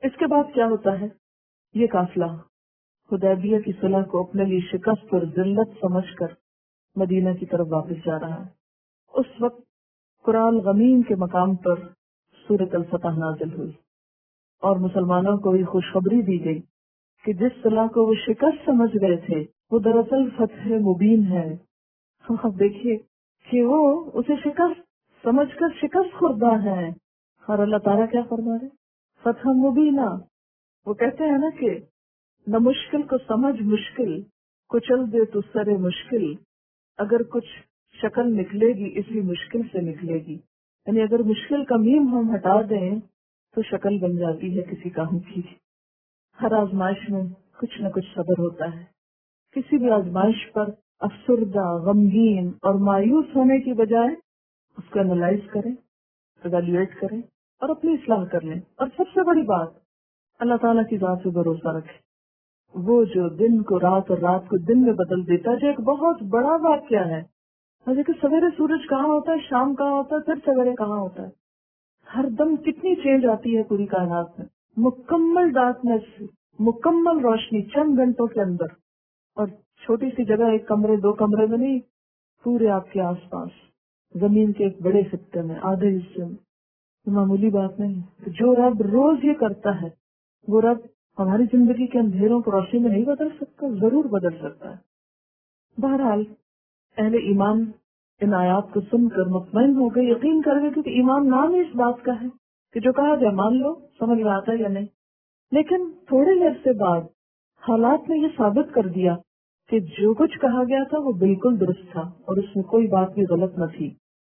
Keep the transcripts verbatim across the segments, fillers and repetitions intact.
اس کے بعد کیا ہوتا ہے؟ یہ قافلہ حدیبیہ کی صلح کو اپنے لیے شکست اور ذلت سمجھ کر مدینہ کی طرف واپس جا رہا ہے۔ اس وقت قرآن غمیم کے مقام پر سورۃ الفتح نازل ہوئی اور مسلمانوں کو یہ خوشخبری دی گئی کہ جس صلح کو وہ شکست سمجھ گئے تھے وہ دراصل فتح مبین ہے۔ آپ دیکھیے کہ وہ اسے شکست سمجھ کر شکست خوردہ ہے، اور اللہ تعالیٰ کیا فرما رہے؟ فتح مبینہ۔ وہ کہتے ہیں نا کہ نہ مشکل کو سمجھ مشکل کچل دے تو سرے مشکل، اگر کچھ شکل نکلے گی اسی مشکل سے نکلے گی، یعنی اگر مشکل کا میم ہم ہٹا دیں تو شکل بن جاتی ہے کسی کام کی۔ ہر آزمائش میں کچھ نہ کچھ صبر ہوتا ہے۔ کسی بھی آزمائش پر افسردہ، غمگین اور مایوس ہونے کی بجائے اس کو انالائز کریں، ایویلویٹ کریں اور اپنی اصلاح کر لیں۔ اور سب سے بڑی بات، اللہ تعالیٰ کی ذات سے بھروسہ رکھیں، وہ جو دن کو رات اور رات کو دن میں بدل دیتا ہے، جو ایک بہت بڑا واقعہ ہے۔ دیکھیں سویرے سورج کہاں ہوتا ہے، شام کہاں ہوتا ہے، پھر سویرے کہاں ہوتا ہے۔ ہر دم کتنی چینج آتی ہے پوری کائنات میں، مکمل ڈارکنیس، مکمل روشنی چند گھنٹوں کے اندر، اور چھوٹی سی جگہ، ایک کمرے دو کمرے میں نہیں، پورے آپ کے آس پاس زمین کے ایک بڑے خطے میں، آدھے حصے میں۔ معمولی بات نہیں۔ جو رب روز یہ کرتا ہے وہ رب ہماری زندگی کے اندھیروں کو روشنی میں نہیں بدل سکتا؟ ضرور بدل سکتا ہے۔ بہرحال اہل ایمان ان آیات کو سن کر مطمئن ہو گئے، یقین کر گئے، کیونکہ ایمان نام ہی اس بات کا ہے کہ جو کہا جائے مان لو، سمجھ میں آتا ہے یا نہیں۔ لیکن تھوڑے ہی عرصے بعد حالات نے یہ ثابت کر دیا کہ جو کچھ کہا گیا تھا وہ بالکل درست تھا اور اس میں کوئی بات بھی غلط نہ تھی۔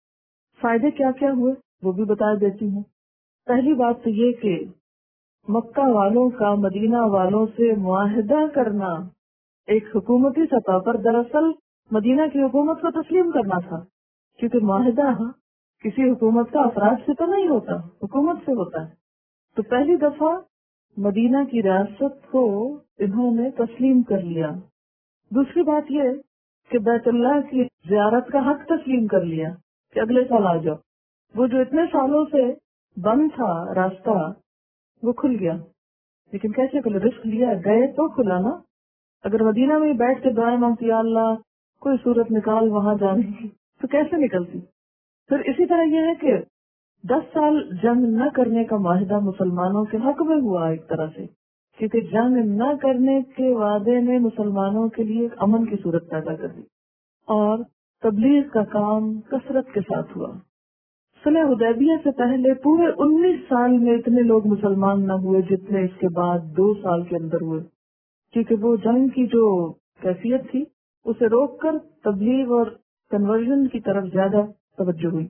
فائدے کیا کیا ہوئے وہ بھی بتا دیتی ہوں۔ پہلی بات تو یہ کہ مکہ والوں کا مدینہ والوں سے معاہدہ کرنا ایک حکومتی سطح پر دراصل مدینہ کی حکومت کو تسلیم کرنا تھا، کیونکہ معاہدہ کسی حکومت کا افراد سے تو نہیں ہوتا، حکومت سے ہوتا ہے۔ تو پہلی دفعہ مدینہ کی ریاست کو انہوں نے تسلیم کر لیا۔ دوسری بات یہ کہ بیت اللہ کی زیارت کا حق تسلیم کر لیا کہ اگلے سال آ جاؤ۔ وہ جو اتنے سالوں سے بند تھا راستہ وہ کھل گیا، لیکن کیسے کھلا؟ رسک لیا، گئے تو کھلا نا۔ اگر مدینہ میں بیٹھ کے دعائیں مانگتی یا اللہ کوئی صورت نکال وہاں جانے کی، تو کیسے نکلتی؟ پھر اسی طرح یہ ہے کہ دس سال جنگ نہ کرنے کا معاہدہ مسلمانوں کے حق میں ہوا ایک طرح سے، کیونکہ جنگ نہ کرنے کے وعدے نے مسلمانوں کے لیے ایک امن کی صورت پیدا کر دی، اور تبلیغ کا کام کثرت کے ساتھ ہوا۔ صلح حدیبیہ سے پہلے پورے انیس سال میں اتنے لوگ مسلمان نہ ہوئے جتنے اس کے بعد دو سال کے اندر ہوئے، کیونکہ وہ جنگ کی جو کیفیت تھی اسے روک کر تبلیغ اور کنورژن کی طرف زیادہ توجہ ہوئی۔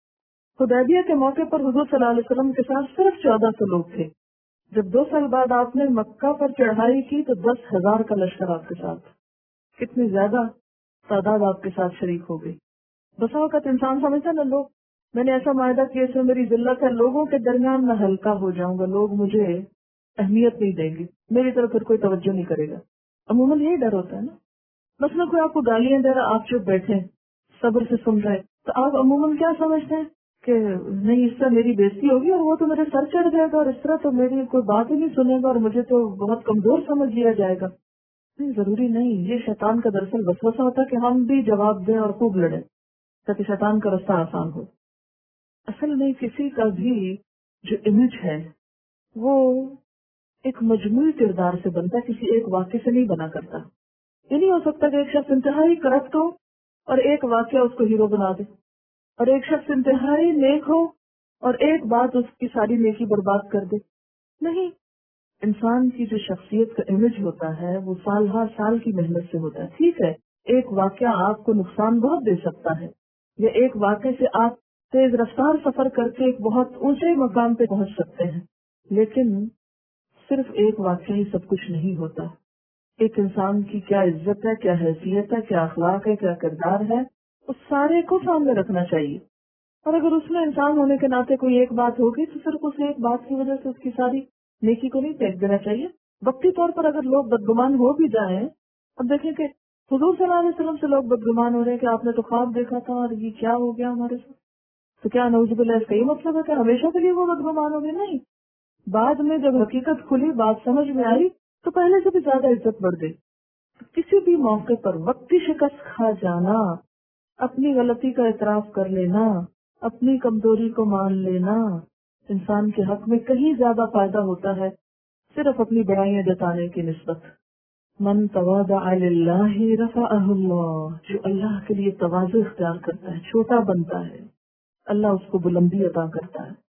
حدیبیہ کے موقع پر حضور صلی اللہ علیہ وسلم کے ساتھ صرف چودہ سو لوگ تھے۔ جب دو سال بعد آپ نے مکہ پر چڑھائی کی تو دس ہزار کا لشکر آپ کے ساتھ، کتنی زیادہ تعداد آپ کے ساتھ شریک ہو گئی۔ بسا اوقات انسان سمجھتا نا، لوگ میں نے ایسا معاہدہ کیا اس میں میری ذلت ہے، لوگوں کے درمیان میں ہلکا ہو جاؤں گا، لوگ مجھے اہمیت نہیں دیں گے، میری طرف پھر کوئی توجہ نہیں کرے گا۔ عموماً یہی ڈر ہوتا ہے نا۔ مثلا کوئی آپ کو گالیاں دے رہا، آپ چپ بیٹھے صبر سے سن رہے، تو آپ عموماً کیا سمجھتے ہیں کہ نہیں اس سے میری بےزتی ہوگی اور وہ تو میرے سر چڑھ جائے گا، اور اس طرح تو میری کوئی بات ہی نہیں سنے گا اور مجھے تو بہت کمزور سمجھ لیا جائے گا۔ نہیں، ضروری نہیں۔ یہ شیطان کا دراصل وسوسہ ہوتا ہے کہ ہم بھی جواب دیں اور خوب لڑیں تاکہ شیطان کا رستہ آسان ہو۔ اصل میں کسی کا بھی جو امیج ہے وہ ایک مجموعی کردار سے بنتا ہے، کسی ایک واقعے سے نہیں بنا کرتا۔ یہ نہیں ہو سکتا کہ ایک شخص انتہائی کرپٹ ہو اور ایک واقعہ اس کو ہیرو بنا دے، اور ایک شخص انتہائی نیک ہو اور ایک بات اس کی ساری نیکی برباد کر دے۔ نہیں، انسان کی جو شخصیت کا امیج ہوتا ہے وہ سال ہر سال کی محنت سے ہوتا ہے۔ ٹھیک ہے، ایک واقعہ آپ کو نقصان بہت دے سکتا ہے، یا ایک واقعے سے آپ تیز رفتار سفر کر کے ایک بہت اونچے مقام پہ پہنچ سکتے ہیں، لیکن صرف ایک واقعہ ہی سب کچھ نہیں ہوتا۔ ایک انسان کی کیا عزت ہے، کیا حیثیت ہے، کیا اخلاق ہے، کیا کردار ہے، اس سارے کو سامنے رکھنا چاہیے۔ اور اگر اس میں انسان ہونے کے ناطے کوئی ایک بات ہوگی تو صرف اس ایک بات کی وجہ سے اس کی ساری نیکی کو نہیں پھینک دینا چاہیے۔ وقتی طور پر اگر لوگ بدگمان ہو بھی جائیں، اب دیکھیں کہ حضور صلی اللہ علیہ وسلم سے لوگ بدگمان ہو رہے ہیں کہ آپ نے تو خواب دیکھا تھا اور یہ کیا ہو گیا ہمارے ساتھ، تو کیا نعوذ باللہ اس کا یہ مطلب ہے کہ ہمیشہ کے لیے وہ بدگمان ہو گئے؟ نہیں، بعد میں جب حقیقت کھلی، بات سمجھ میں آئی، تو پہلے سے بھی زیادہ عزت بڑھ گئی۔ کسی بھی موقع پر وقتی شکست کھا جانا، اپنی غلطی کا اعتراف کر لینا، اپنی کمزوری کو مان لینا انسان کے حق میں کہیں زیادہ فائدہ ہوتا ہے صرف اپنی بڑائیاں جتانے کی نسبت۔ من تواضع للہ رفعہ اللہ، جو اللہ کے لیے تواضع اختیار کرتا ہے، چھوٹا بنتا ہے، اللہ اس کو بلندی عطا کرتا ہے۔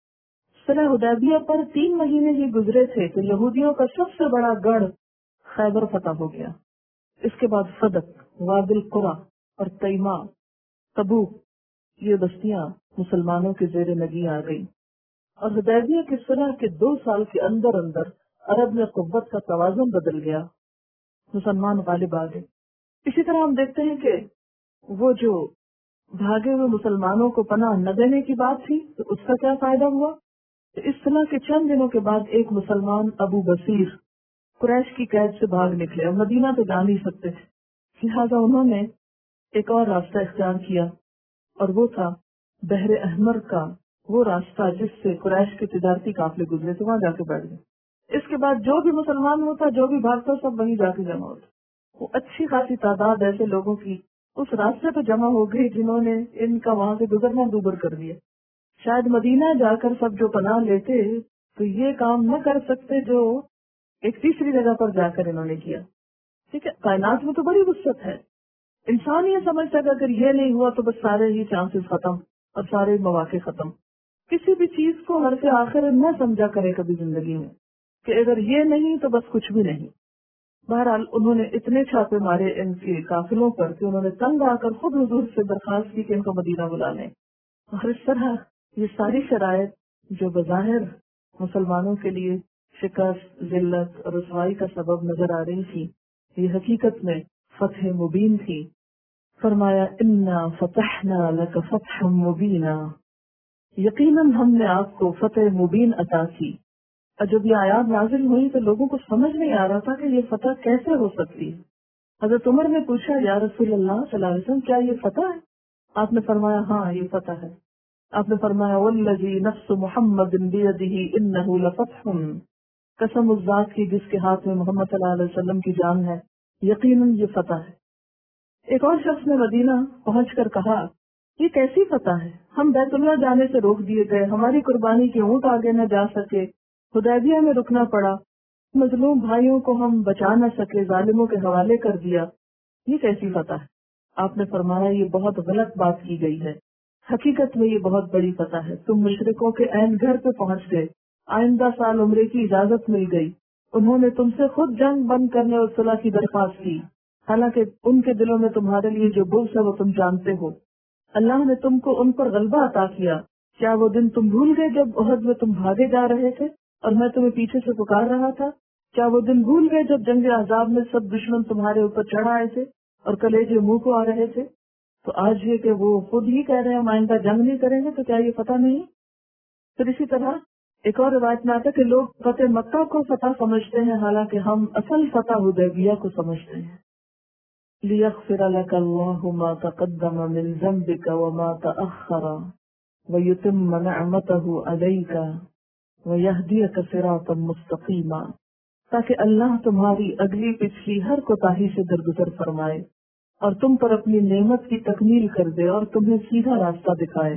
صلح حدیبیہ پر تین مہینے ہی گزرے تھے کہ یہودیوں کا سب سے بڑا گڑھ خیبر فتح ہو گیا۔ اس کے بعد فدق، وادی القریٰ اور تیمہ، تبوک، یہ بستیاں مسلمانوں کے زیر نگی آ گئی، اور حدیبیہ کی صلح کے دو سال کے اندر اندر عرب میں قوت کا توازن بدل گیا، مسلمان غالب آ گئے۔ اسی طرح ہم دیکھتے ہیں کہ وہ جو بھاگے ہوئے مسلمانوں کو پناہ نہ دینے کی بات تھی، تو اس کا کیا فائدہ ہوا؟ اس صلح کے چند دنوں کے بعد ایک مسلمان ابو بصیر قریش کی قید سے بھاگ نکلے، اور مدینہ تو جا نہیں سکتے تھے، لہٰذا انہوں نے ایک اور راستہ اختیار کیا، اور وہ تھا بحر احمر کا وہ راستہ جس سے قریش کے تجارتی قافلے گزرے تھے، وہاں جا کے بیٹھ گئے۔ اس کے بعد جو بھی مسلمان ہوتا، جو بھی بھاگتا، سب وہیں جا کے جمع ہوتا۔ وہ اچھی خاصی تعداد ایسے لوگوں کی اس راستے پہ جمع ہو گئی جنہوں نے ان کا وہاں سے گزرنا دوبر کر دیا۔ شاید مدینہ جا کر سب جو پناہ لیتے تو یہ کام نہ کر سکتے جو ایک تیسری جگہ پر جا کر انہوں نے کیا۔ ٹھیک ہے، کائنات میں تو بڑی وسعت ہے، انسان یہ سمجھتا ہے کہ اگر یہ نہیں ہوا تو بس سارے ہی چانسز ختم اور سارے مواقع ختم۔ کسی بھی چیز کو حرف آخر نہ سمجھا کرے کبھی زندگی میں کہ اگر یہ نہیں تو بس کچھ بھی نہیں۔ بہرحال انہوں نے اتنے چھاپے مارے ان کے قافلوں پر کہ انہوں نے تنگ آ کر خود حضور سے درخواست کی کہ ان کو مدینہ بلا لیں، اور اس طرح یہ ساری شرائط جو بظاہر مسلمانوں کے لیے شکست، ذلت اور رسوائی کا سبب نظر آ رہی تھی، یہ حقیقت میں فتح مبین تھی۔ فرمایا انا فتحنا لک فتحا مبینا، یقیناً ہم نے آپ کو فتح مبین عطا کی۔ اور جب یہ آیات نازل ہوئی تو لوگوں کو سمجھ نہیں آ رہا تھا کہ یہ فتح کیسے ہو سکتی ہے۔ حضرت عمر نے پوچھا یا رسول اللہ صلی اللہ علیہ وسلم کیا یہ فتح ہے؟ آپ نے فرمایا ہاں یہ فتح ہے۔ آپ نے فرمایا والذی نفس محمد بیدہ انہ لفتح، قسم اس ذات کی جس کے ہاتھ میں محمد صلی اللہ علیہ وسلم کی جان ہے، یقیناً یہ فتح ہے۔ ایک اور شخص نے مدینہ پہنچ کر کہا یہ کیسی فتح ہے، ہم بیت اللہ جانے سے روک دیے گئے، ہماری قربانی کے اونٹ آگے نہ جا سکے، حدیبیہ میں رکنا پڑا، مظلوم بھائیوں کو ہم بچا نہ سکے، ظالموں کے حوالے کر دیا، یہ کیسی فتح ہے؟ آپ نے فرمایا یہ بہت غلط بات کی گئی ہے، حقیقت میں یہ بہت بڑی فتح ہے۔ تم مشرکوں کے عین گھر پہ پہنچ گئے، آئندہ سال عمرے کی اجازت مل گئی، انہوں نے تم سے خود جنگ بند کرنے اور صلح کی درخواست کی، حالانکہ ان کے دلوں میں تمہارے لیے جو بغض ہے وہ تم جانتے ہو۔ اللہ نے تم کو ان پر غلبہ عطا کیا، کیا وہ دن تم بھول گئے جب احد میں تم بھاگے جا رہے تھے اور میں تمہیں پیچھے سے پکار رہا تھا؟ کیا وہ دن بھول گئے جب جنگ احزاب میں سب دشمن تمہارے اوپر چڑھ آئے تھے اور کلیجے منہ کو آ رہے تھے؟ تو آج یہ کہ وہ خود ہی کہہ رہے ہیں ہم آئندہ جنگ نہیں کریں گے، تو کیا یہ فتح نہیں؟ پھر اسی طرح ایک اور روایت میں آتا ہے کہ لوگ فتح مکہ کو فتح سمجھتے ہیں، حالانکہ ہم اصل فتح حدیبیہ کو سمجھتے ہیں۔ لِيَغْفِرَ لَكَ اللَّهُ مَا تَقَدَّمَ مِنْ ذَنْبِكَ وَمَا تَأَخَّرَ وَيُتِمَّ نِعْمَتَهُ عَلَيْكَ وَيَهْدِيَكَ صِرَاطًا مُسْتَقِيمًا، تاکہ اللہ تمہاری اگلی پچھلی ہر کوتاہی سے درگزر فرمائے اور تم پر اپنی نعمت کی تکمیل کر دے اور تمہیں سیدھا راستہ دکھائے۔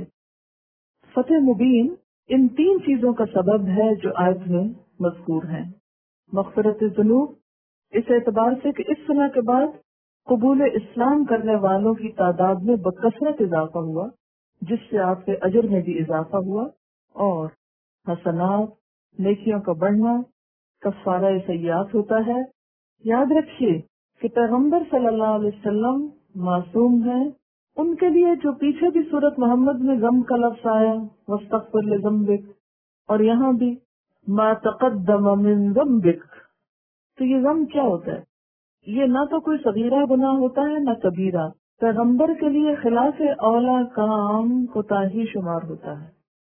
فتح مبین ان تین چیزوں کا سبب ہے جو آیت میں مذکور ہیں۔ مغفرت ذنوب اس اعتبار سے کہ اس صلح کے بعد قبول اسلام کرنے والوں کی تعداد میں بکثرت اضافہ ہوا، جس سے آپ کے اجر میں بھی اضافہ ہوا، اور حسنات نیکیوں کا بڑھنا کفارہ سیئات ہوتا ہے۔ یاد رکھیے کہ پیغمبر صلی اللہ علیہ وسلم معصوم ہیں، ان کے لیے جو پیچھے بھی سورت محمد میں ذنب کا لفظ آیا واستغفر لذنبک، اور یہاں بھی ما تقدم من ذنبک، تو یہ ذنب کیا ہوتا ہے؟ یہ نہ تو کوئی صغیرہ گناہ ہوتا ہے نہ کبیرہ، پیغمبر کے لیے خلاف اولا کام کوتاہی شمار ہوتا ہے۔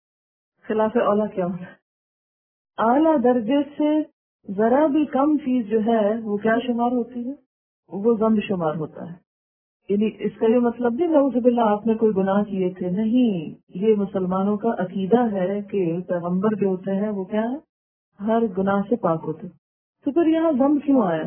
خلاف اولا کیا ہوتا ہے؟ اعلیٰ درجے سے ذرا بھی کم چیز جو ہے وہ کیا شمار ہوتی ہے؟ وہ ذنب شمار ہوتا ہے۔ یعنی اس کا یہ مطلب نہیں نعوذ باللہ آپ نے کوئی گناہ کیے تھے، نہیں، یہ مسلمانوں کا عقیدہ ہے کہ پیغمبر جو ہوتے ہیں وہ کیا ہے، ہر گناہ سے پاک ہوتے. تو پھر یہاں ذنب کیوں آیا؟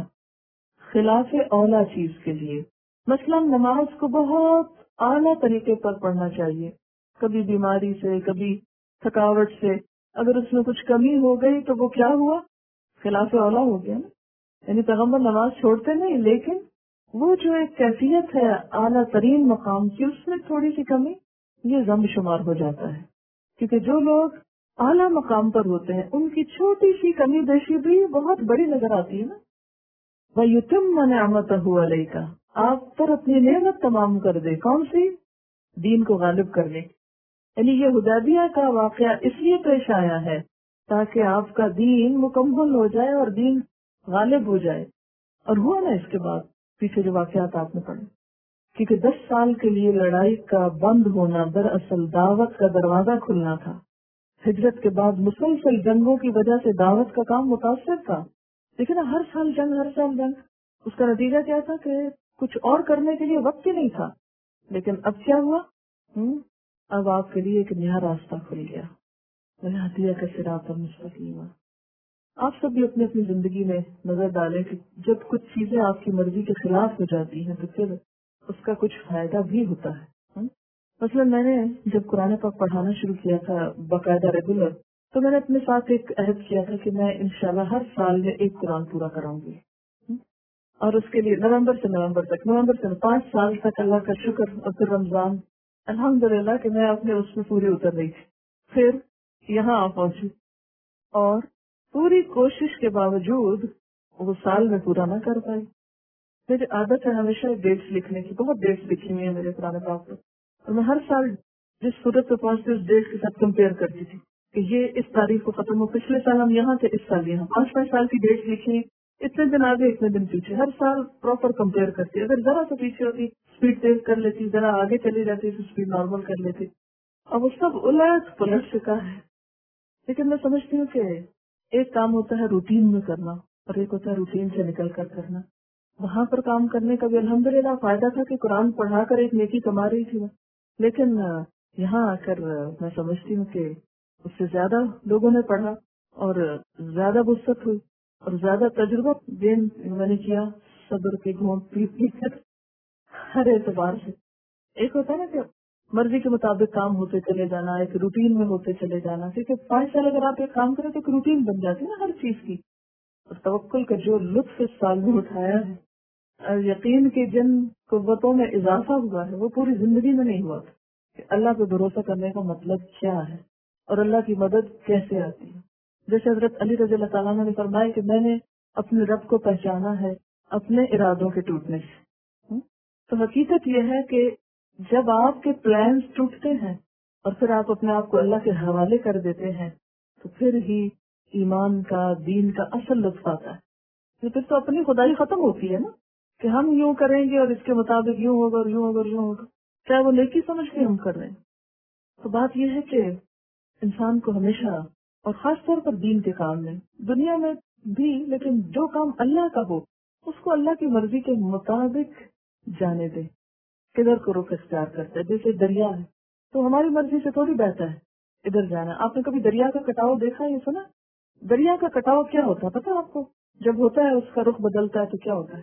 خلاف اولا چیز کے لیے. مثلا نماز کو بہت اعلیٰ طریقے پر پڑھنا چاہیے. کبھی بیماری سے، کبھی تھکاوٹ سے اگر اس میں کچھ کمی ہو گئی تو وہ کیا ہوا؟ خلاف اولا ہو گیا نا. یعنی پیغمبر نماز چھوڑتے نہیں، لیکن وہ جو ایک کیفیت ہے اعلیٰ ترین مقام کی، اس میں تھوڑی سی کمی یہ ذنب شمار ہو جاتا ہے. کیونکہ جو لوگ اعلیٰ مقام پر ہوتے ہیں ان کی چھوٹی سی کمی بیشی بھی بہت بڑی نظر آتی ہے نا. وَيُتِمَّ نِعْمَتَهُ عَلَيْكَ، آپ پر اپنی نعمت تمام کر دے. کون سی؟ دین کو غالب کرنے. یعنی یہ حدیبیہ کا واقعہ اس لیے پیش آیا ہے تاکہ آپ کا دین مکمل ہو جائے اور دین غالب ہو جائے. اور ہوا نا اس کے بعد پیچھے جو واقعات آپ نے پڑھے. کیونکہ دس سال کے لیے لڑائی کا بند ہونا دراصل دعوت کا دروازہ کھلنا تھا. ہجرت کے بعد مسلسل جنگوں کی وجہ سے دعوت کا کام متاثر تھا. لیکن ہر سال جنگ ہر سال جنگ، اس کا نتیجہ کیا تھا کہ کچھ اور کرنے کے لیے وقت ہی نہیں تھا. لیکن اب کیا ہوا؟ ہم اب آپ کے لیے ایک نیا راستہ کھل گیا. ہدیہ کا صراط المستقیم. آپ سب بھی اپنی اپنی زندگی میں نظر ڈالیں کہ جب کچھ چیزیں آپ کی مرضی کے خلاف ہو جاتی ہیں تو پھر اس کا کچھ فائدہ بھی ہوتا ہے. مثلا میں نے جب قرآن پاک پڑھانا شروع کیا تھا باقاعدہ ریگولر، تو میں نے اپنے ساتھ ایک عہد کیا تھا کہ میں انشاءاللہ ہر سال میں ایک قرآن پورا کراؤں گی. اور اس کے لیے نومبر سے نومبر تک نومبر سے پانچ سال تک اللہ کا شکر. اور پھر رمضان الحمدللہ کہ میں اپنے اس میں پوری اتر رہی تھی. پھر یہاں آ پہنچی اور پوری کوشش کے باوجود وہ سال میں پورا نہ کر پائی. میری عادت ہے ہمیشہ ڈیٹس لکھنے کی، بہت ڈیٹس لکھی ہوئی ہیں میرے قرآن پاک پر. اور میں ہر سال جس صورت سے پہنچتی اس ڈیٹ کے ساتھ کمپیئر کرتی تھی کہ یہ اس تاریخ کو ختم ہو. پچھلے سال ہم یہاں تھے، اس سال یہاں. پانچ پانچ سال کی ڈیٹ لکھی، اتنے دن آگے اتنے دن پیچھے. ہر سال پراپر کمپیئر کرتی. اگر ذرا سے پیچھے ہوتی اسپیڈ تیز کر لیتی، ذرا آگے چلی جاتی تو اسپیڈ نارمل کر لیتی. اب وہ سب الٹ پلٹ چکا ہے. لیکن میں سمجھتی ہوں کہ ایک کام ہوتا ہے روٹین میں کرنا اور ایک ہوتا ہے روٹین سے نکل کر کرنا. وہاں پر کام کرنے کا بھی الحمدللہ فائدہ تھا کہ قرآن پڑھا کر ایک نیکی کما رہی تھی. لیکن یہاں آ کر میں سمجھتی ہوں کہ اس سے زیادہ لوگوں نے پڑھا اور زیادہ وسعت ہوئی اور زیادہ تجربہ گین میں نے کیا صبر کے گھونٹ پی پی کر ہر اعتبار سے. ایک ہوتا ہے نا کہ مرضی کے مطابق کام ہوتے چلے جانا، ایک روٹین میں ہوتے چلے جانا. کیونکہ پانچ سال اگر آپ ایک کام کریں تو ایک روٹین بن جاتی ہے نا ہر چیز کی. اور توکل کا جو لطف اس سال میں اٹھایا ہے اور یقین کی جن قوتوں میں اضافہ ہوا ہے وہ پوری زندگی میں نہیں ہوا. کہ اللہ پہ بھروسہ کرنے کا مطلب کیا ہے اور اللہ کی مدد کیسے آتی ہے. جیسے حضرت علی رضی اللہ تعالیٰ نے فرمایا کہ میں نے اپنے رب کو پہچانا ہے اپنے ارادوں کے ٹوٹنے سے. تو حقیقت یہ ہے کہ جب آپ کے پلانز ٹوٹتے ہیں اور پھر آپ اپنے آپ کو اللہ کے حوالے کر دیتے ہیں تو پھر ہی ایمان کا، دین کا اصل لطف آتا ہے. پھر تو اپنی خدائی ختم ہوتی ہے نا کہ ہم یوں کریں گے اور اس کے مطابق یوں ہوگا اور یوں ہوگا اور یوں ہوگا، چاہے وہ نیکی سمجھ کے ہم کر رہے ہیں. تو بات یہ ہے کہ انسان کو ہمیشہ اور خاص طور پر دین کے کام میں، دنیا میں بھی، لیکن جو کام اللہ کا ہو اس کو اللہ کی مرضی کے مطابق جانے دے. کدھر کو رخ اختیار کرتا ہے. جیسے دریا ہے تو ہماری مرضی سے تھوڑی بہتا ہے ادھر جانا. آپ نے کبھی دریا کا کٹاؤ دیکھا یہ سنا؟ دریا کا کٹاؤ کیا ہوتا ہے پتا آپ کو؟ جب ہوتا ہے اس کا رخ بدلتا ہے تو کیا ہوتا ہے؟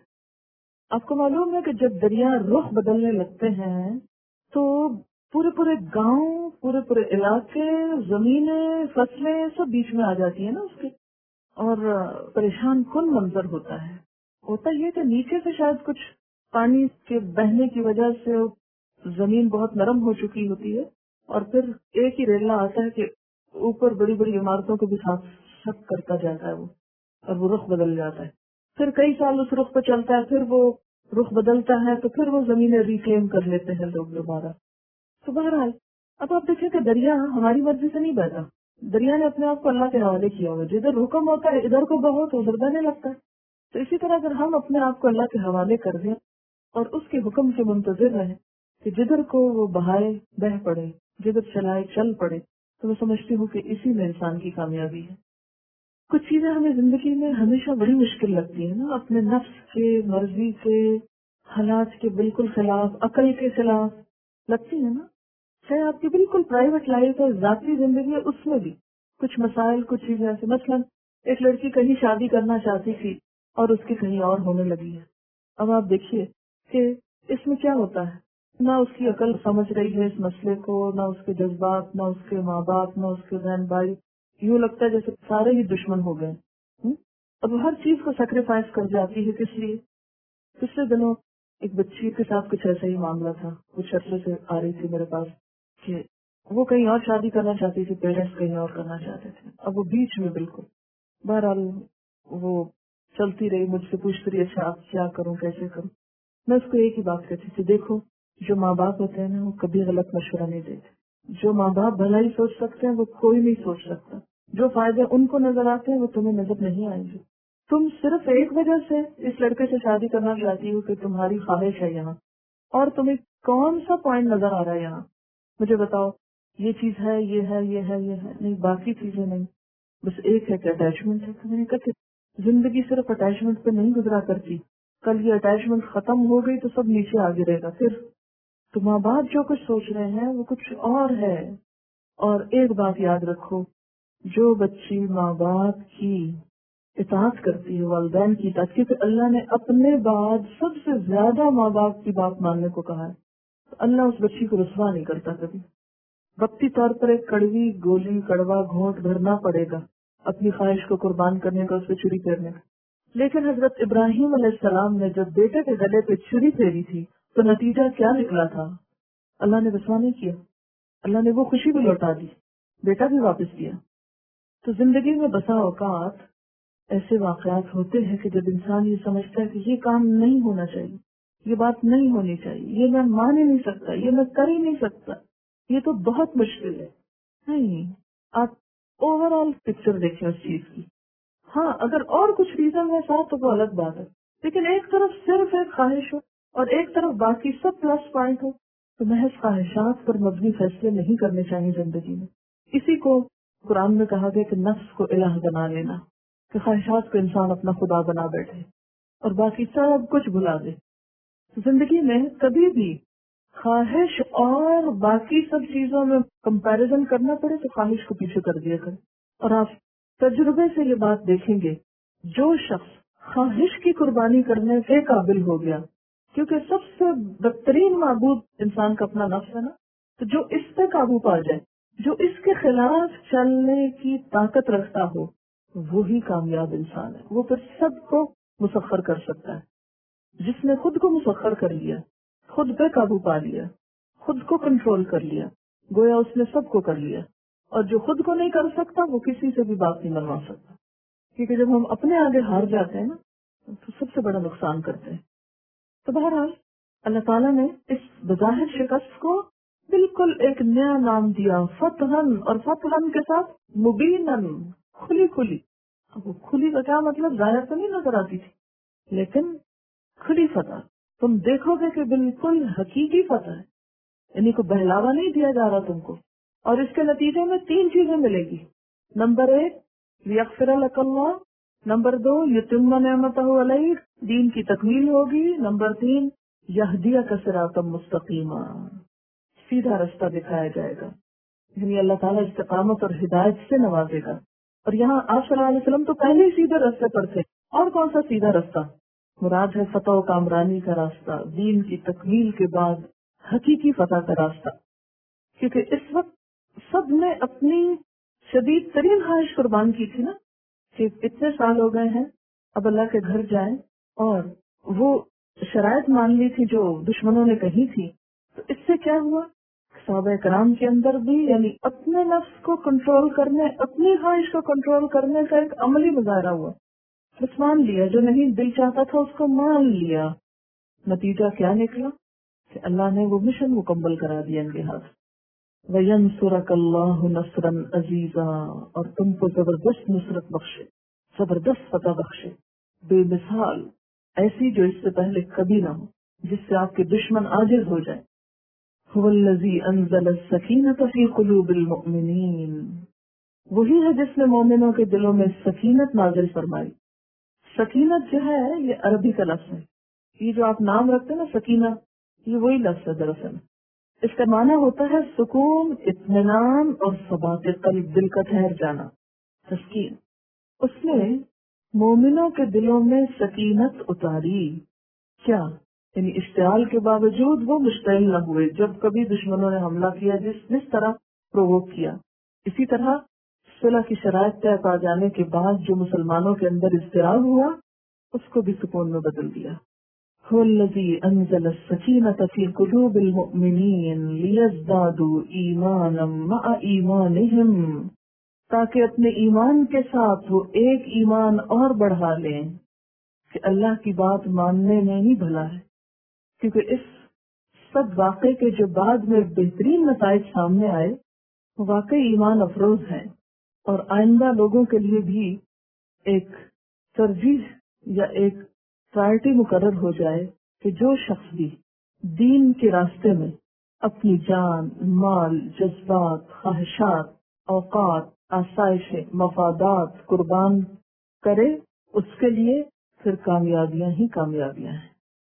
آپ کو معلوم ہے کہ جب دریا رخ بدلنے لگتے ہیں تو پورے پورے گاؤں، پورے پورے علاقے، زمینیں، فصلیں سب بیچ میں آ جاتی ہیں نا اس کے، اور پریشان کن منظر ہوتا ہے. ہوتا یہ کہ نیچے سے شاید کچھ پانی کے بہنے کی وجہ سے زمین بہت نرم ہو چکی ہوتی ہے اور پھر ایک ہی ریلا آتا ہے کہ اوپر بڑی بڑی عمارتوں کو بھی ساتھ سب کرتا جاتا ہے وہ، اور وہ رخ بدل جاتا ہے. پھر کئی سال اس رخ پہ چلتا ہے، پھر وہ رخ بدلتا ہے تو پھر وہ زمینیں ریکلیم کر لیتے ہیں لوگ دوبارہ. تو بہرحال اب آپ دیکھیں کہ دریا ہماری مرضی سے نہیں بہتا. دریا نے اپنے آپ کو اللہ کے حوالے کیا ہوا. جدھر حکم ہوتا ہے ادھر کو بہو تو ادھر بہنے لگتا ہے. تو اسی طرح اگر ہم اپنے آپ کو اللہ کے حوالے کر دیں اور اس کے حکم سے منتظر رہیں کہ جدھر کو وہ بہائے بہ پڑے، جدھر چلائے چل پڑے، تو میں سمجھتی ہوں کہ اسی میں انسان کی کامیابی ہے. کچھ چیزیں ہمیں زندگی میں ہمیشہ بڑی مشکل لگتی ہیں نا، اپنے نفس کے، مرضی کے، حالات کے بالکل خلاف، عقل کے خلاف لگتی ہیں نا. چاہے آپ کی بالکل پرائیویٹ لائف ہے، ذاتی زندگی ہے، اس میں بھی کچھ مسائل، کچھ چیزیں ایسے. مثلاً ایک لڑکی کہیں شادی کرنا چاہتی تھی اور اس کی کہیں اور ہونے لگی ہے. اب آپ دیکھیے کہ اس میں کیا ہوتا ہے، نہ اس کی عقل سمجھ رہی ہے اس مسئلے کو، نہ اس کے جذبات، نہ اس کے ماں باپ، نہ اس کے بہن بھائی. یوں لگتا ہے جیسے سارے ہی دشمن ہو گئے. ہم؟ اب ہر چیز کو سیکریفائس کر جاتی ہے. کس لیے؟ پچھلے دنوں ایک بچی کے ساتھ کچھ ایسا ہی معاملہ تھا. کچھ عرصے سے آ رہی تھی میرے پاس کہ وہ کہیں اور شادی کرنا چاہتی تھی، پیرنٹس کہیں اور کرنا چاہتے تھے. اب وہ بیچ میں بالکل. بہرحال وہ چلتی رہی، مجھ سے پوچھتی رہی اچھا آپ کیا کروں، کیسے کروں. میں اس کو ایک ہی بات کہتی تھی، دیکھو جو ماں باپ ہوتے ہیں نا وہ کبھی غلط مشورہ نہیں دیتے. جو ماں باپ بھلائی سوچ سکتے ہیں وہ کوئی نہیں سوچ سکتا. جو فائدے ان کو نظر آتے ہیں وہ تمہیں نظر نہیں آئیں گے. تم صرف ایک وجہ سے اس لڑکے سے شادی کرنا چاہتی ہو کہ تمہاری خواہش ہے یہاں، اور تمہیں کون سا پوائنٹ نظر آ رہا ہے یہاں؟ مجھے بتاؤ. یہ چیز ہے، یہ ہے، یہ ہے، یہ ہے، نہیں باقی چیزیں نہیں. بس ایک ہے کہ اٹیچمنٹ ہے. میں نے کہا زندگی صرف اٹیچمنٹ پہ نہیں گزرا کرتی. کل یہ اٹیچمنٹ ختم ہو گئی تو سب نیچے آ گرے گا. پھر تو ماں باپ جو کچھ سوچ رہے ہیں وہ کچھ اور ہے. اور ایک بات یاد رکھو، جو بچی ماں باپ کی اطاعت کرتی ہے، والدین کی اطاعت، کیونکہ اللہ نے اپنے بعد سب سے زیادہ ماں باپ کی بات ماننے کو کہا ہے، تو اللہ اس بچی کو رسوا نہیں کرتا. کبھی وقتی طور پر ایک کڑوی گولی، کڑوا گھونٹ بھرنا پڑے گا اپنی خواہش کو قربان کرنے کا، اس پہ چھری پھیرنے کا. لیکن حضرت ابراہیم علیہ السلام نے جب بیٹے کے گلے پہ چھری پھیری تھی تو نتیجہ کیا نکلا تھا؟ اللہ نے رسوا نہیں کیا. اللہ نے وہ خوشی بھی لوٹا دی، بیٹا بھی واپس دیا. تو زندگی میں بسا اوقات ایسے واقعات ہوتے ہیں کہ جب انسان یہ سمجھتا ہے کہ یہ کام نہیں ہونا چاہیے، یہ بات نہیں ہونی چاہیے، یہ میں مان ہی نہیں سکتا، یہ میں کر ہی نہیں سکتا، یہ تو بہت مشکل ہے. نہیں، آپ اوور آل پکچر دیکھیں اس چیز کی. ہاں اگر اور کچھ ریزن ہے ساتھ تو وہ الگ بات ہے، لیکن ایک طرف صرف ایک خواہش ہو اور ایک طرف باقی سب پلس پوائنٹ ہو تو محض خواہشات پر مبنی فیصلے نہیں کرنے چاہیے زندگی میں. اسی کو قرآن میں کہا گیا کہ نفس کو الہ بنا لینا، کہ خواہشات کو انسان اپنا خدا بنا بیٹھے اور باقی سب کچھ بھلا دے. زندگی میں کبھی بھی خواہش اور باقی سب چیزوں میں کمپیریزن کرنا پڑے تو خواہش کو پیچھے کر دیا کرے. اور آپ تجربے سے یہ بات دیکھیں گے، جو شخص خواہش کی قربانی کرنے کے قابل ہو گیا، کیونکہ سب سے بدترین معبود انسان کا اپنا نفس ہے نا، تو جو اس پہ قابو پا جائے، جو اس کے خلاف چلنے کی طاقت رکھتا ہو، وہی کامیاب انسان ہے. وہ پھر سب کو مسخر کر سکتا ہے. جس نے خود کو مسخر کر لیا، خود پہ قابو پا لیا، خود کو کنٹرول کر لیا، گویا اس نے سب کو کر لیا. اور جو خود کو نہیں کر سکتا وہ کسی سے بھی بات نہیں منوا سکتا، کیونکہ جب ہم اپنے آگے ہار جاتے ہیں نا تو سب سے بڑا نقصان کرتے ہیں. تو بہرحال اللہ تعالیٰ نے اس بظاہر شکست کو بالکل ایک نیا نام دیا، فتحن، اور فتحن کے ساتھ مبینن، کھلی کھلی. اب وہ کھلی کا کیا مطلب؟ ظاہر تو نہیں نظر آتی تھی، لیکن کھلی فتح. تم دیکھو گے کہ بالکل حقیقی فتح ہے، یعنی کو بہلاوا نہیں دیا جا رہا تم کو. اور اس کے نتیجے میں تین چیزیں ملے گی. نمبر ایک لیغفر لک اللہ، نمبر دو یتم نعمتہ علیک، دین کی تکمیل ہوگی. نمبر تین یہدیک صراطا مستقیما، سیدھا رستہ دکھایا جائے گا. یعنی اللہ تعالیٰ استقامت اور ہدایت سے نوازے گا. اور یہاں آپ صلی اللہ علیہ وسلم تو پہلے ہی سیدھے رستے پر تھے. اور کون سا سیدھا رستہ؟ مراد ہے فتح و کامرانی کا راستہ، دین کی تکمیل کے بعد حقیقی فتح کا راستہ. کیونکہ اس وقت سب نے اپنی شدید ترین خواہش قربان کی تھی نا، کہ اتنے سال ہو گئے ہیں اب اللہ کے گھر جائیں، اور وہ شرائط مان لی تھی جو دشمنوں نے کہی تھی. تو اس سے کیا ہوا؟ صحابہ کرام کے اندر بھی یعنی اپنے نفس کو کنٹرول کرنے، اپنی خواہش کو کنٹرول کرنے کا ایک عملی مظاہرہ ہوا. بس مان لیا، جو نہیں دل چاہتا تھا اس کو مان لیا. نتیجہ کیا نکلا کہ اللہ نے وہ مشن مکمل کرا دیا ان کے ہاتھ. وَيَنْصُرَكَ اللَّهُ نَصْرًا عَزِيزًا، اور تم کو زبردست نصرت بخشے، زبردست فتح بخشے، بے مثال، ایسی جو اس سے پہلے کبھی نہ ہو، جس سے آپ کے دشمن عاجز ہو جائیں. هُوَ الَّذِي أَنزَلَ السَّكِينَةَ فِي قُلُوبِ الْمُؤْمِنِينَ، وہی ہے جس نے مومنوں کے دلوں میں سکینت نازل فرمائی. سکینت جو ہے یہ عربی کا لفظ ہے. یہ جو آپ نام رکھتے ہیں نا سکینہ، یہ وہی لفظ ہے دراصل. اس کا معنی ہوتا ہے سکون، اطمینان اور ثبات قلب، دل کا ٹھہر جانا، تسکین. اس نے مومنوں کے دلوں میں سکینت اتاری. کیا یعنی اشتعال کے باوجود وہ مشتعل نہ ہوئے جب کبھی دشمنوں نے حملہ کیا، جس جس طرح پرووک کیا. اسی طرح صلح کی شرائط طے پا جانے کے بعد جو مسلمانوں کے اندر اضطراب ہوا اس کو بھی سکون میں بدل دیا. هو الذي انزل السكينة في قلوب المؤمنين ليزدادوا ایمانا مع ایمانهم، تاکہ اپنے ایمان کے ساتھ وہ ایک ایمان اور بڑھا لیں کہ اللہ کی بات ماننے میں ہی بھلا ہے. کیونکہ اس سب واقعے کے جو بعد میں بہترین نتائج سامنے آئے وہ واقعی ایمان افروز ہیں، اور آئندہ لوگوں کے لیے بھی ایک ترجیح یا ایک پرائرٹی مقرر ہو جائے کہ جو شخص بھی دین کے راستے میں اپنی جان، مال، جذبات، خواہشات، اوقات، آسائشیں، مفادات قربان کرے، اس کے لیے پھر کامیابیاں ہی کامیابیاں ہیں.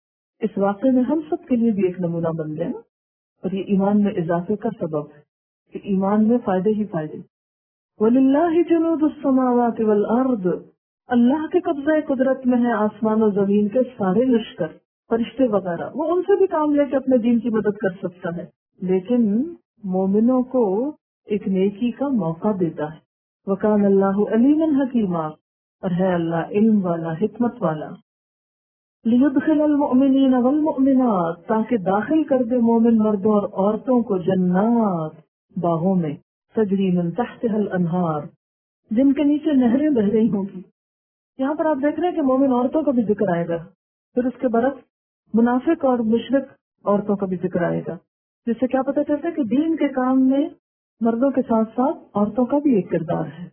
اس واقعے میں ہم سب کے لیے بھی ایک نمونہ بن جائے، اور یہ ایمان میں اضافے کا سبب ہے کہ ایمان میں فائدے ہی فائدے. وَلِلَّهِ جُنُودُ السَّمَاوَاتِ وَالْأَرْضِ، اللہ کے قبضہ قدرت میں ہے آسمان و زمین کے سارے لشکر، فرشتے وغیرہ. وہ ان سے بھی کام لے کے اپنے دین کی مدد کر سکتا ہے، لیکن مومنوں کو ایک نیکی کا موقع دیتا ہے. وَكَانَ اللَّهُ عَلِيمًا حَكِيمًا، اور ہے اللہ علم والا، حکمت والا. لِيُدْخِلَ الْمُؤْمِنِينَ وَالْمُؤْمِنَاتِ، تاکہ داخل کر دے مومن مردوں اور عورتوں کو جنات، باغوں میں، تجری من تحتها الانہار، جن کے نیچے نہریں بہ رہی ہوں گی. یہاں پر آپ دیکھ رہے ہیں کہ مومن عورتوں کا بھی ذکر آئے گا، پھر اس کے برعکس منافق اور مشرک عورتوں کا بھی ذکر آئے گا، جس سے کیا پتہ چلتا ہے کہ دین کے کام میں مردوں کے ساتھ ساتھ عورتوں کا بھی ایک کردار ہے.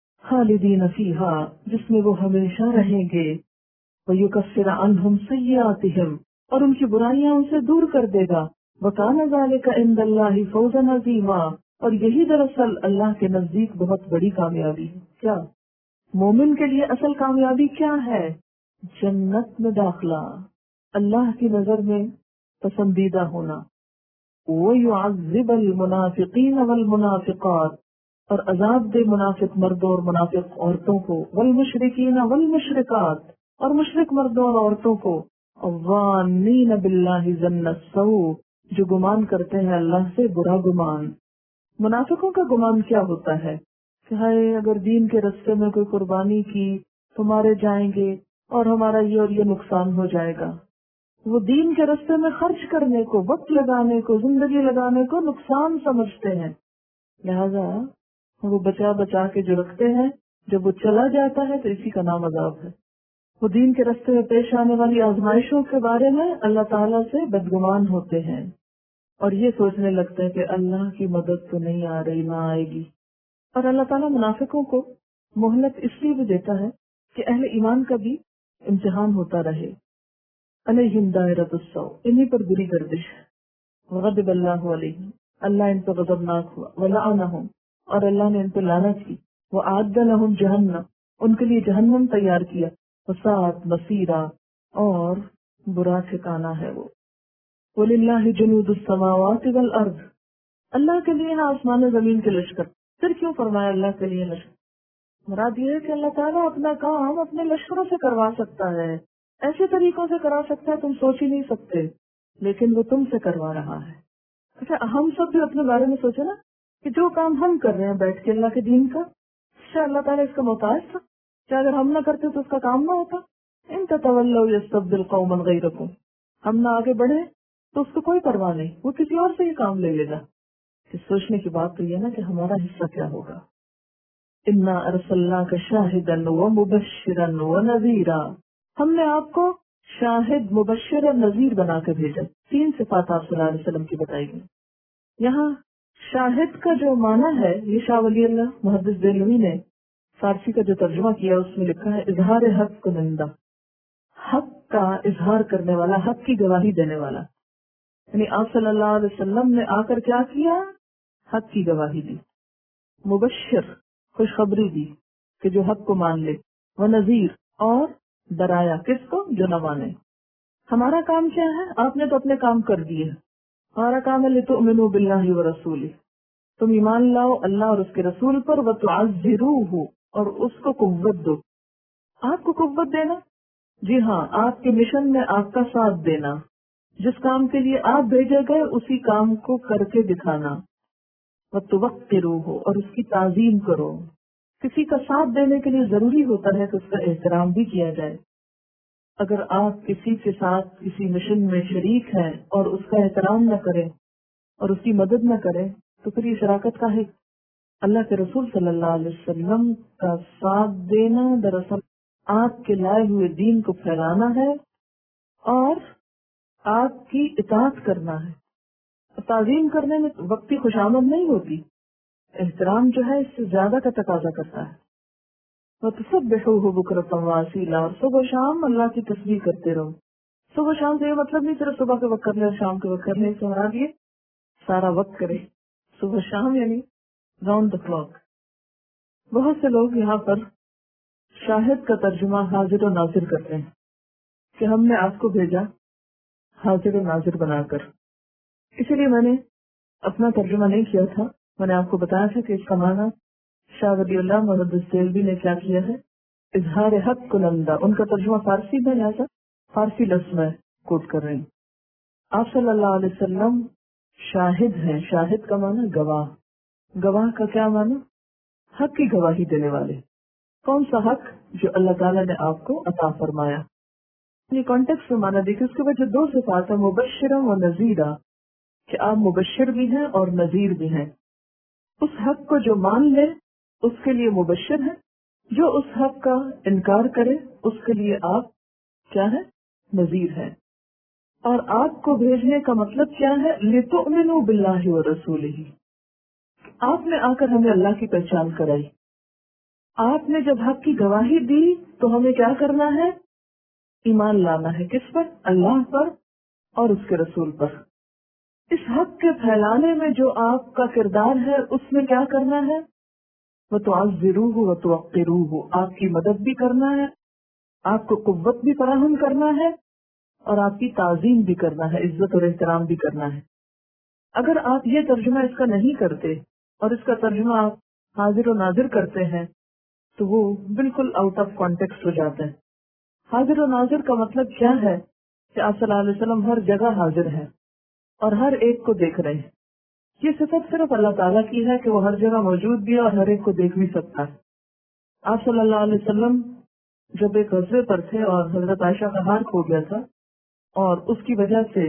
خالدین فیہا، جس میں وہ ہمیشہ رہیں گے. وَيُكَفِّرَ عَنْهُمْ سَيِّئَاتِهِمْ، اور ان کی برائیاں ان سے دور کر دے گا. وَكَانَ ذَلِكَ عِندَ اللَّهِ فَوْزًا عَظِيمًا، اور یہی دراصل اللہ کے نزدیک بہت بڑی کامیابی ہے. کیا مومن کے لیے اصل کامیابی کیا ہے؟ جنت میں داخلہ، اللہ کی نظر میں پسندیدہ ہونا. وَيُعَذِّبَ الْمُنَافِقِينَ وَالْمُنَافِقَاتِ، اور عذاب دے منافق مردوں اور منافق عورتوں کو. وَالْمُشْرِكِينَ وَالْمُشْرِكَاتِ، اور مشرک مردوں اور عورتوں کو. الظَّانِّينَ بِاللَّهِ ظَنَّ السَّوْءِ، جو گمان کرتے ہیں اللہ سے برا گمان. منافقوں کا گمان کیا ہوتا ہے کہ ہائے اگر دین کے راستے میں کوئی قربانی کی تو مارے جائیں گے اور ہمارا یہ اور یہ نقصان ہو جائے گا. وہ دین کے راستے میں خرچ کرنے کو، وقت لگانے کو، زندگی لگانے کو نقصان سمجھتے ہیں، لہذا وہ بچا بچا کے جو رکھتے ہیں، جب وہ چلا جاتا ہے تو اسی کا نام عذاب ہے. وہ دین کے راستے میں پیش آنے والی آزمائشوں کے بارے میں اللہ تعالیٰ سے بدگمان ہوتے ہیں اور یہ سوچنے لگتے ہیں کہ اللہ کی مدد تو نہیں آ رہی، نہ آئے گی. اور اللہ تعالیٰ منافقوں کو مہلت اس لیے بھی دیتا ہے کہ اہل ایمان کا بھی امتحان ہوتا رہے. علیہم دائرۃ السوء، انہی پر بری گردش ہے. وغضب اللہ علیہم، اللہ ان پر غضبناک ہوا. ولعنہم، اور اللہ نے ان پر لعنت کی. وأعد لهم جہنم، ان کے لیے جہنم تیار کیا. وساءت مصیرا، اور برا ٹھکانہ ہے وہ. وَلِلَّهِ جُنُودُ السَّمَاوَاتِ وَالْأَرْضِ، اللہ کے لیے ہے آسمان و زمین کے لشکر. پھر کیوں فرمایا اللہ کے لیے لشکر؟ مراد یہ ہے کہ اللہ تعالیٰ اپنا کام اپنے لشکروں سے کروا سکتا ہے، ایسے طریقوں سے کرا سکتا ہے تم سوچ ہی نہیں سکتے، لیکن وہ تم سے کروا رہا ہے. اچھا ہم سب بھی اپنے بارے میں سوچے نا کہ جو کام ہم کر رہے ہیں بیٹھ کے اللہ کے دین کا، کیا اللہ تعالیٰ اس کا محتاج تھا؟ کیا اگر ہم نہ کرتے تو اس کا کام نہ ہوتا؟ ان تتولوا یستبدل قوما غیرکم، ہم نہ آگے بڑھے تو اس کو کوئی پرواہ نہیں، وہ کسی اور سے یہ کام لے لے گا. سوچنے کی بات تو یہ نا کہ ہمارا حصہ کیا ہوگا. انا ارسلناک شاہدا ومبشرا ونذیرا، ہم نے آپ کو شاہد، مبشر اور نذیر بنا کے بھیجا. تین صفات آپ صلی اللہ علیہ وسلم کی بتائی گئی. یہاں شاہد کا جو معنی ہے یہ شاہ ولی اللہ محدث دہلوی نے فارسی کا جو ترجمہ کیا اس میں لکھا ہے اظہار حق کنندہ، حق کا اظہار کرنے والا، حق کی گواہی دینے والا. یعنی آپ صلی اللہ علیہ وسلم نے آ کر کیا کیا؟ حق کی گواہی دی. مبشر، خوشخبری دی کہ جو حق کو مان لے. وہ نذیر، اور ڈرایا کس کو؟ جو نہ مانے. ہمارا کام کیا ہے؟ آپ نے تو اپنے کام کر دیے. ہمارا کام ہے لتؤمنوا باللہ ورسولہ، تم ایمان لاؤ اللہ اور اس کے رسول پر، وتعزروہ، اور اس کو قوت دو۔ آپ کو قوت دینا، جی ہاں، آپ کے مشن میں آپ کا ساتھ دینا، جس کام کے لیے آپ بھیجے گئے اسی کام کو کر کے دکھانا۔ وتوقروہ، اور اس کی تعظیم کرو۔ کسی کا ساتھ دینے کے لیے ضروری ہوتا ہے کہ اس کا احترام بھی کیا جائے۔ اگر آپ کسی کے ساتھ کسی مشن میں شریک ہیں اور اس کا احترام نہ کریں اور اس کی مدد نہ کریں تو پھر یہ شراکت کا ہے۔ اللہ کے رسول صلی اللہ علیہ وسلم کا ساتھ دینا دراصل آپ کے لائے ہوئے دین کو پھیلانا ہے اور آپ کی اطاعت کرنا ہے۔ تعظیم کرنے میں وقتی خوشامد نہیں ہوتی، احترام جو ہے اس سے زیادہ کا تقاضا کرتا ہے۔ وَتُسَبِّحُوهُ بُكْرَةً وَأَصِيلًا، اور صبح و شام اللہ کی تسبیح کرتے رہو۔ صبح و شام سے یہ مطلب نہیں صرف صبح کے وقت کر لیں شام کے وقت کر لیں، سے مراد یہ سارا وقت کرے، صبح شام یعنی راؤنڈ دا کلاک۔ بہت سے لوگ یہاں پر شاہد کا ترجمہ حاضر و ناظر کرتے ہیں کہ ہم نے آپ کو بھیجا حاضر و ناظر بنا کر۔ اسی لیے میں نے اپنا ترجمہ نہیں کیا تھا، میں نے آپ کو بتایا تھا کہ اس کا معنی شاہ ولی اللہ محمد السیلوی نے کیا کیا ہے، اظہار حق کنندہ۔ ان کا ترجمہ فارسی میں، لہٰذا فارسی لفظ میں کوٹ کر رہی ہوں۔ آپ صلی اللہ علیہ وسلم شاہد ہیں، شاہد کا معنی گواہ، گواہ کا کیا معنی؟ حق کی گواہی دینے والے۔ کون سا حق؟ جو اللہ تعالیٰ نے آپ کو عطا فرمایا۔ یہ کانٹیکس میں معنی دیکھیں، اس کے وجہ دو صفات ہیں، مبشرا و نذیرا، کہ آپ مبشر بھی ہیں اور نذیر بھی ہیں۔ اس حق کو جو مان لے اس کے لیے مبشر ہے، جو اس حق کا انکار کرے اس کے لیے آپ کیا ہے؟ نذیر ہے۔ اور آپ کو بھیجنے کا مطلب کیا ہے؟ لِتُؤْمِنُوا بِاللَّهِ وَرَسُولِهِ، آپ نے آ کر ہمیں اللہ کی پہچان کرائی۔ آپ نے جب حق کی گواہی دی تو ہمیں کیا کرنا ہے؟ ایمان لانا ہے۔ کس پر؟ اللہ پر اور اس کے رسول پر۔ اس حق کے پھیلانے میں جو آپ کا کردار ہے اس میں کیا کرنا ہے؟ وَتُعَزِّرُوهُ وَتُوَقِّرُوهُ، آپ کی مدد بھی کرنا ہے، آپ کو قوت بھی فراہم کرنا ہے اور آپ کی تعظیم بھی کرنا ہے، عزت اور احترام بھی کرنا ہے۔ اگر آپ یہ ترجمہ اس کا نہیں کرتے اور اس کا ترجمہ آپ حاضر و ناظر کرتے ہیں تو وہ بالکل آؤٹ آف کانٹیکسٹ ہو جاتا ہے۔ حاضر و ناظر کا مطلب کیا ہے کہ آپ صلی اللہ علیہ وسلم ہر جگہ حاضر ہیں اور ہر ایک کو دیکھ رہے ہیں۔ یہ صفت صرف اللہ تعالیٰ کی ہے کہ وہ ہر جگہ موجود بھی ہے اور ہر ایک کو دیکھ بھی سکتا ہے۔ آپ صلی اللہ علیہ وسلم جب ایک غزوے پر تھے اور حضرت عائشہ کا ہار کھو گیا تھا اور اس کی وجہ سے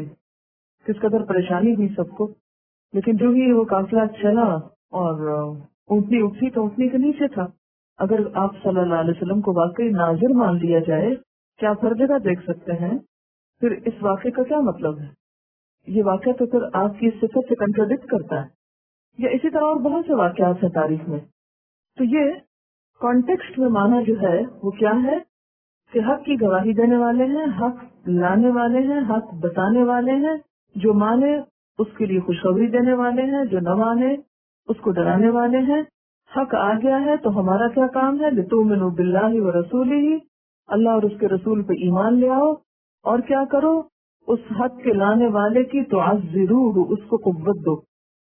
کس قدر پریشانی ہوئی سب کو، لیکن جو ہی وہ قافلہ چلا اور اونٹنی اٹھی تو اونٹنی کے نیچے تھا۔ اگر آپ صلی اللہ علیہ وسلم کو واقعی ناظر مان لیا جائے کہ آپ ہر جگہ دیکھ سکتے ہیں، پھر اس واقعے کا کیا مطلب ہے؟ یہ واقعہ تو پھر آپ کی صفت سے کنٹراڈکٹ کرتا ہے۔ یا اسی طرح اور بہت سے واقعات ہیں تاریخ میں۔ تو یہ کانٹیکسٹ میں معنی جو ہے وہ کیا ہے کہ حق کی گواہی دینے والے ہیں، حق لانے والے ہیں، حق بتانے والے ہیں، جو مانے اس کے لیے خوشخبری دینے والے ہیں، جو نہ مانے اس کو ڈرانے والے ہیں۔ حق آ گیا ہے تو ہمارا کیا کام ہے؟ لِتُؤْمِنُوا بِاللَّهِ وَرَسُولِهِ، اللہ اور اس کے رسول پہ ایمان لے آؤ اور کیا کرو؟ اس حق کے لانے والے کی تعزروہ، اس کو قوت دو۔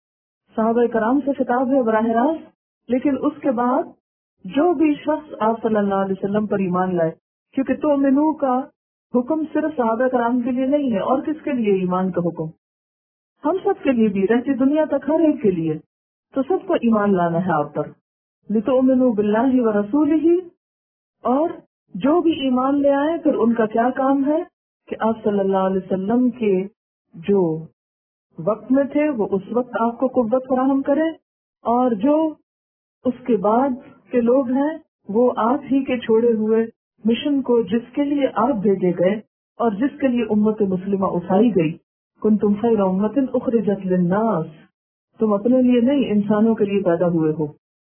صحابہ کرام سے خطاب ہے براہ راست، لیکن اس کے بعد جو بھی شخص آپ صلی اللہ علیہ وسلم پر ایمان لائے، کیونکہ تؤمنوا کا حکم صرف صحابہ کرام کے لیے نہیں ہے، اور کس کے لیے ایمان کا حکم؟ ہم سب کے لیے بھی، رہتی دنیا تک ہر ایک کے لیے، تو سب کو ایمان لانا ہے آپ پر۔ لِتُؤْمِنُوا بِاللَّهِ وَرَسُولِهِ، اور جو بھی ایمان لے آئے پھر ان کا کیا کام ہے کہ آپ صلی اللہ علیہ وسلم کے جو وقت میں تھے وہ اس وقت آپ کو قوت فراہم کرے، اور جو اس کے بعد کے لوگ ہیں وہ آپ ہی کے چھوڑے ہوئے مشن کو، جس کے لیے آپ بھیجے گئے اور جس کے لیے امت مسلمہ اٹھائی گئی، کنتم خیر امۃ اخرجت للناس، تم اپنے لیے نہیں انسانوں کے لیے پیدا ہوئے ہو۔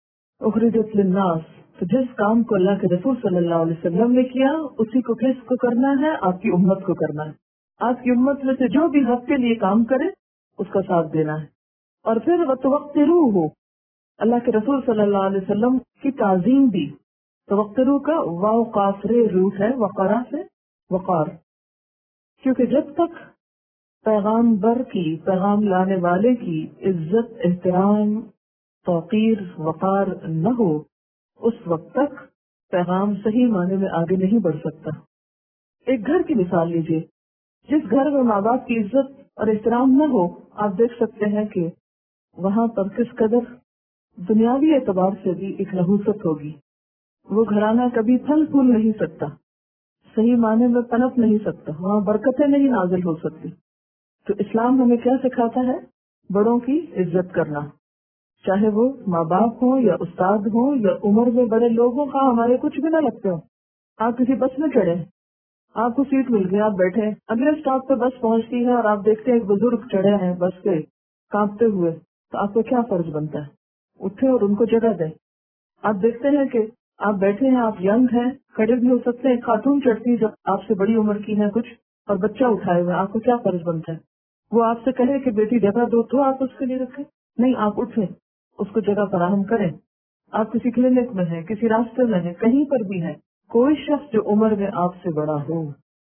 اخرجت للناس، تو جس کام کو اللہ کے رسول صلی اللہ علیہ وسلم نے کیا اسی کو کس کو کرنا ہے؟ آپ کی امت کو کرنا ہے۔ آپ کی امت میں سے جو بھی حق کے لیے کام کرے اس کا ساتھ دینا ہے۔ اور پھر وَتُوَقِّرُوهُ، اللہ کے رسول صلی اللہ علیہ وسلم کی تعظیم دی۔ توقرو کا واو قافرے روٹ ہے، وقارا سے وقار، کیونکہ جب تک پیغام بر کی، پیغام لانے والے کی عزت، احترام توقیر وقار نہ ہو اس وقت تک پیغام صحیح معنی میں آگے نہیں بڑھ سکتا. ایک گھر کی مثال لیجیے. جس گھر میں ماں باپ کی عزت اور احترام نہ ہو آپ دیکھ سکتے ہیں کہ وہاں پر کس قدر دنیاوی اعتبار سے بھی ایک نحوست ہوگی. وہ گھرانہ کبھی پھل پھول نہیں سکتا, صحیح معنی میں پنپ نہیں سکتا, وہاں برکتیں نہیں نازل ہو سکتی. تو اسلام ہمیں کیا سکھاتا ہے؟ بڑوں کی عزت کرنا, چاہے وہ ماں باپ ہوں یا استاد ہوں یا عمر میں بڑے لوگ ہوں, ہاں ہمارے کچھ بھی نہ لگتے ہوں. آپ کسی بس میں چڑھے, آپ کو سیٹ مل گئی, آپ بیٹھے, اگلے اسٹاپ پہ بس پہنچتی ہے اور آپ دیکھتے ہیں ایک بزرگ چڑھے ہیں بس پہ کانپتے ہوئے, تو آپ کو کیا فرض بنتا ہے؟ اٹھے اور ان کو جگہ دیں. آپ دیکھتے ہیں کہ آپ بیٹھے ہیں, آپ ینگ ہیں, کھڑے بھی ہو سکتے ہیں, خاتون چڑھتی جب آپ سے بڑی عمر کی ہے کچھ اور بچہ اٹھائے ہوئے, آپ کو کیا فرض بنتا ہے؟ وہ آپ سے کہے کہ بیٹی جگہ دو تو آپ اس کے لیے رکھیں؟ نہیں, آپ اٹھیں, اس کو جگہ فراہم کریں. آپ کسی کلینک میں ہیں, کسی راستے میں ہیں, کہیں پر بھی ہیں, کوئی شخص جو عمر میں آپ سے بڑا ہو,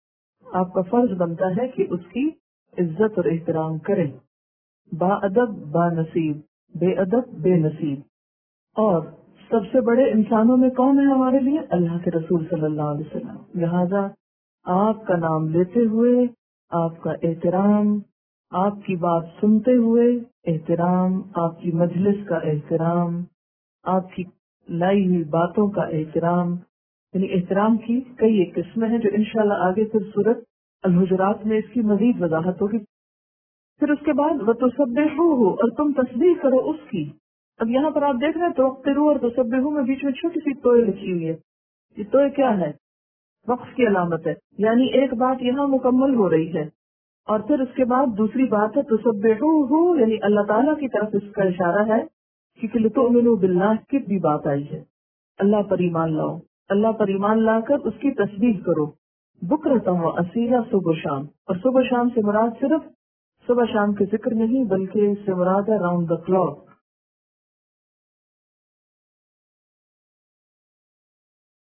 آپ کا فرض بنتا ہے کہ اس کی عزت اور احترام کریں. با ادب با نصیب, بے ادب بے نصیب. اور سب سے بڑے انسانوں میں کون ہے ہمارے لیے؟ اللہ کے رسول صلی اللہ علیہ وسلم. لہذا آپ کا نام لیتے ہوئے آپ کا احترام, آپ کی بات سنتے ہوئے احترام, آپ کی مجلس کا احترام, آپ کی لائی ہوئی باتوں کا احترام. یعنی احترام کی کئی ایک قسمیں ہیں جو انشاءاللہ آگے پھر سورۃ الحجرات میں اس کی مزید وضاحت ہوگی. پھر اس کے بعد وَتُسَبِّحُوهُ, اور تم تسبیح کرو اس کی. اب یہاں پر آپ دیکھ رہے ہیں توقرو اور تسبحو میں بیچ میں چھوٹی سی توئے لکھی ہوئی ہے. یہ توئے کیا ہے؟ وقف کی علامت ہے. یعنی ایک بات یہاں مکمل ہو رہی ہے اور پھر اس کے بعد دوسری بات ہے تسبحوہ, یعنی اللہ تعالیٰ کی طرف اس کا اشارہ ہے کہ لتؤمنوا باللہ کی بھی بات آئی ہے. اللہ پر ایمان لاؤ, اللہ پر ایمان لا کر اس کی تسبیح کرو. بکرۃ و اصیلا, صبح و شام. اور صبح شام سے مراد صرف صبح شام کے ذکر نہیں بلکہ اس سے مراد ہے راؤنڈ دا کلاک,